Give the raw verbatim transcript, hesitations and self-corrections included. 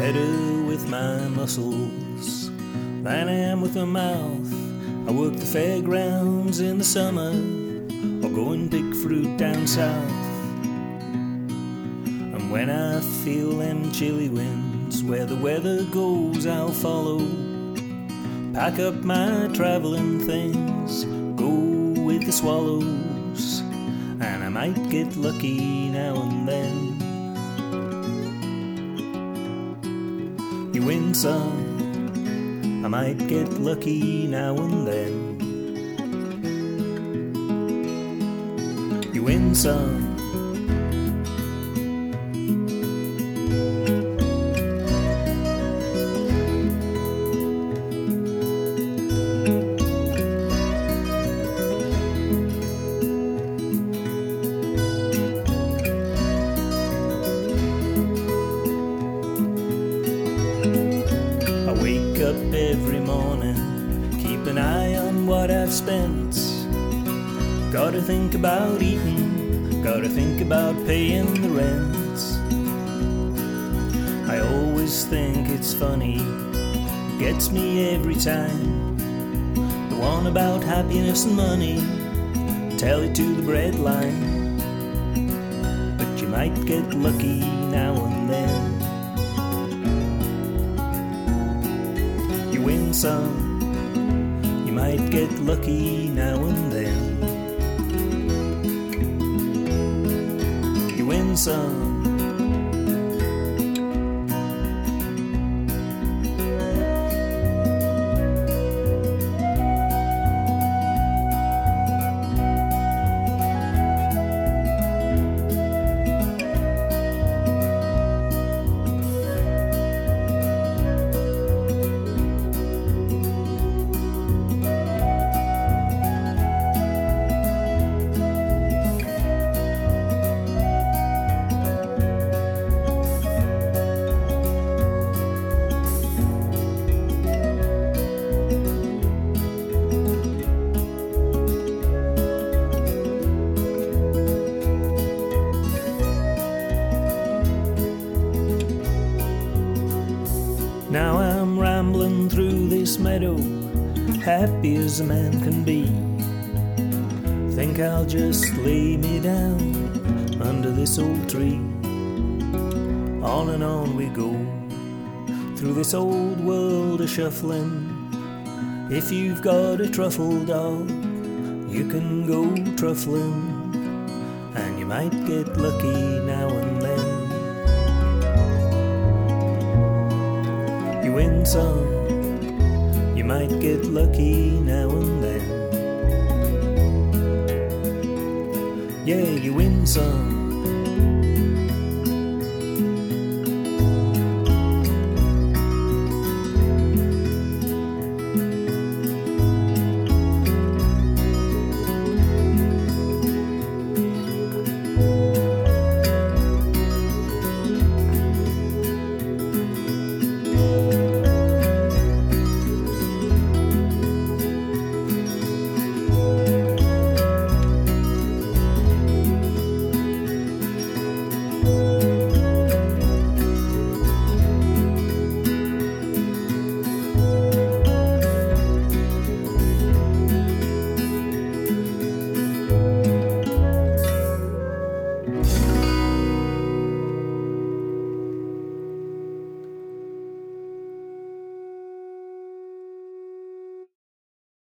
better with my muscles than I am with my mouth. I work the fairgrounds in the summer, or go and pick fruit down south. And when I feel them chilly winds, where the weather goes I'll follow. Pack up my travelling things, go with the swallows, and I might get lucky now and then. You win some, I might get lucky now and then. You win some. Wake up every morning, keep an eye on what I've spent. Gotta think about eating, gotta think about paying the rent. I always think it's funny, gets me every time. The one about happiness and money, tell it to the breadline. But you might get lucky now and then. You win some, you might get lucky now and then. You win some. Now I'm rambling through this meadow, happy as a man can be. Think I'll just lay me down under this old tree. On and on we go, through this old world a-shuffling. If you've got a truffle dog, you can go truffling, and you might get lucky now and then. You win some, you might get lucky now and then. Yeah, you win some.